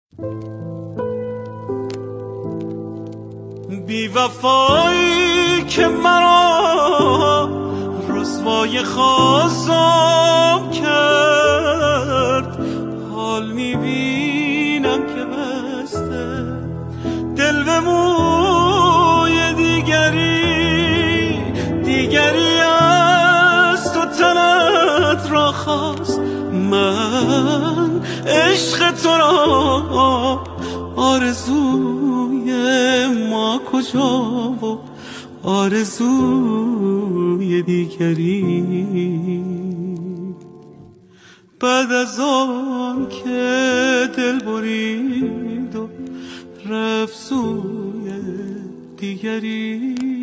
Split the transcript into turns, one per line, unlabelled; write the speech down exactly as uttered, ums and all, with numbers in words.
بی وفایی که مرا رسوای خواستم کرد، حال میبینم که بسته دل به موی دیگری، دیگری از تو تنت را خواست. من عشق تو را آرزوی ما کجا و آرزوی دیگری. بعد از آن که دل برید و رفت سوی دیگری.